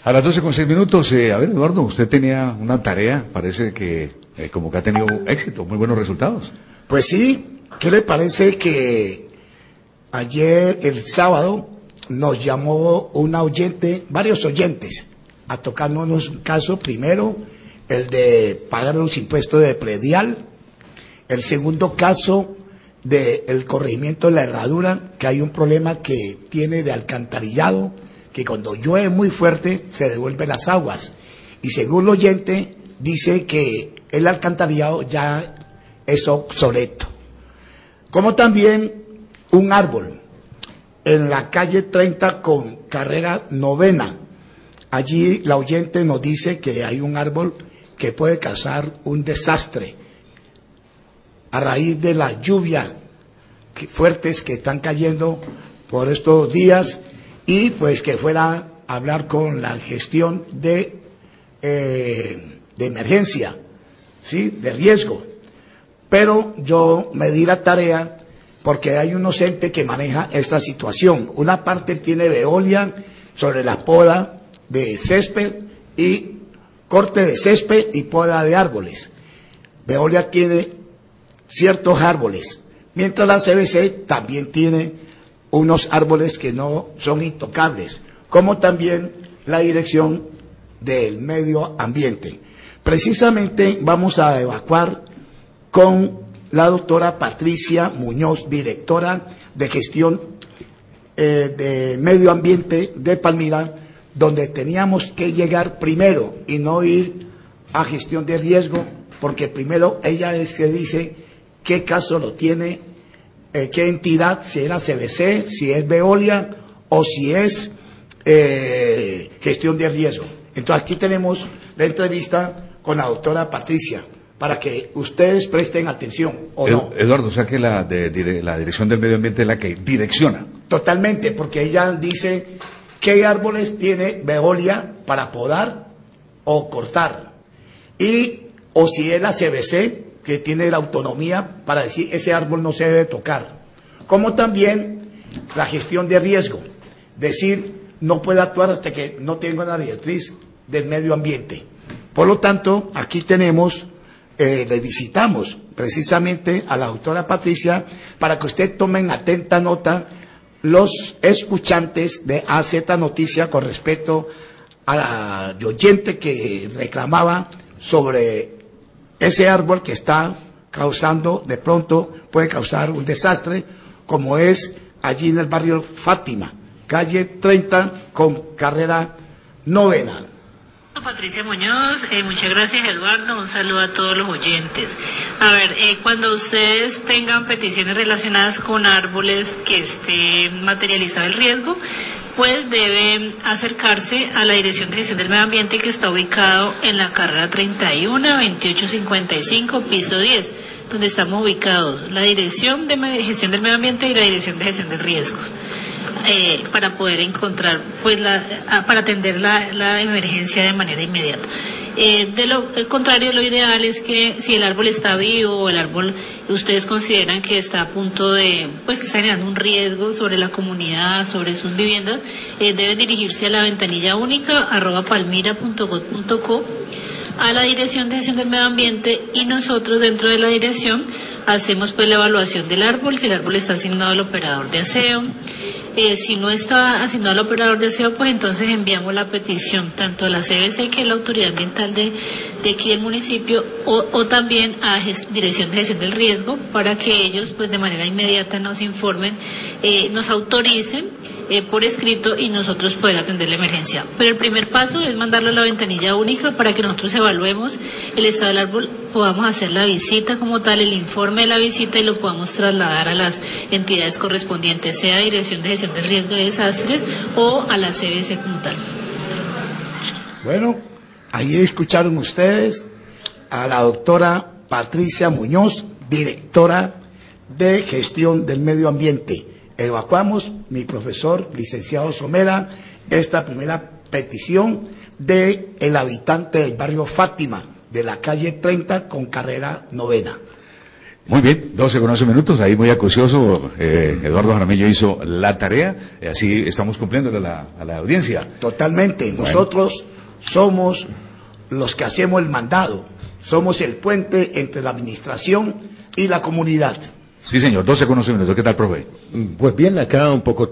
A las 12:06, a ver, Eduardo, usted tenía una tarea, parece que como que ha tenido éxito, muy buenos resultados. Pues sí, ¿qué le parece que ayer, el sábado, nos llamó una oyente, varios oyentes, a tocarnos un caso? Primero, el de pagar los impuestos de predial. El segundo caso, del corregimiento de la herradura, que hay un problema que tiene de alcantarillado, que cuando llueve muy fuerte se devuelven las aguas, y según el oyente dice que el alcantarillado ya es obsoleto. Como también un árbol en la calle 30 con carrera 9, allí la oyente nos dice que hay un árbol que puede causar un desastre a raíz de la lluvia fuertes que están cayendo por estos días, y pues que fuera a hablar con la gestión de emergencia, ¿sí?, de riesgo. Pero yo me di la tarea, porque hay un ente que maneja esta situación. Una parte tiene Veolia sobre la poda de césped y corte de césped y poda de árboles. Veolia tiene ciertos árboles, mientras la CBC también tiene unos árboles que no son intocables, como también la Dirección del Medio Ambiente. Precisamente vamos a evacuar con la doctora Patricia Muñoz, directora de Gestión de Medio Ambiente de Palmira, donde teníamos que llegar primero y no ir a gestión de riesgo, porque primero ella es que dice qué caso lo tiene, qué entidad, si era CBC, si es Veolia o si es gestión de riesgo. Entonces aquí tenemos la entrevista con la doctora Patricia, para que ustedes presten atención, ¿o no? Eduardo, o sea que la Dirección del Medio Ambiente es la que direcciona. Totalmente, porque ella dice qué árboles tiene Veolia para podar o cortar, o si es la CBC que tiene la autonomía para decir ese árbol no se debe tocar, como también la gestión de riesgo, decir no puede actuar hasta que no tenga una directriz del medio ambiente. Por lo tanto, aquí tenemos, le visitamos precisamente a la doctora Patricia para que usted tomen atenta nota los escuchantes de AZ Noticia con respecto a la oyente que reclamaba sobre ese árbol que está causando, de pronto puede causar un desastre, como es allí en el barrio Fátima, calle 30 con carrera 9. Patricia Muñoz, muchas gracias, Eduardo, un saludo a todos los oyentes. A ver, cuando ustedes tengan peticiones relacionadas con árboles que esté materializado el riesgo, pues deben acercarse a la Dirección de Gestión del Medio Ambiente, que está ubicado en la carrera 31, 2855, piso 10, donde estamos ubicados la Dirección de Gestión del Medio Ambiente y la Dirección de Gestión de Riesgos, para poder encontrar, pues, para atender la emergencia de manera inmediata. De lo contrario, lo ideal es que si el árbol está vivo o el árbol ustedes consideran que está a punto de, pues que está generando un riesgo sobre la comunidad, sobre sus viviendas, deben dirigirse a la ventanilla única @palmira.gov.co, a la Dirección de Gestión del Medio Ambiente, y nosotros dentro de la dirección hacemos pues la evaluación del árbol, si el árbol está asignado al operador de aseo. Si no está asignado al operador de aseo, pues entonces enviamos la petición tanto a la CBC, que es la autoridad ambiental de aquí del municipio, o también a Dirección de Gestión del Riesgo, para que ellos pues de manera inmediata nos informen, nos autoricen por escrito y nosotros poder atender la emergencia. Pero el primer paso es mandarlo a la ventanilla única para que nosotros evaluemos el estado del árbol, podamos hacer la visita como tal, el informe de la visita, y lo podamos trasladar a las entidades correspondientes, sea Dirección de Gestión de Riesgo de Desastres o a la CBC como tal. Bueno, ahí escucharon ustedes a la doctora Patricia Muñoz, directora de Gestión del Medio Ambiente. Evacuamos, mi profesor, licenciado Somera, esta primera petición de el habitante del barrio Fátima, de la calle 30 con carrera 9. Muy bien, 12 con 11 minutos, ahí muy acucioso, Eduardo Jaramillo hizo la tarea, así estamos cumpliendo a la audiencia. Totalmente, Bueno. Nosotros somos los que hacemos el mandado, somos el puente entre la administración y la comunidad. Sí, señor, 12 con 11 minutos, ¿qué tal, profe? Pues bien, acá un poco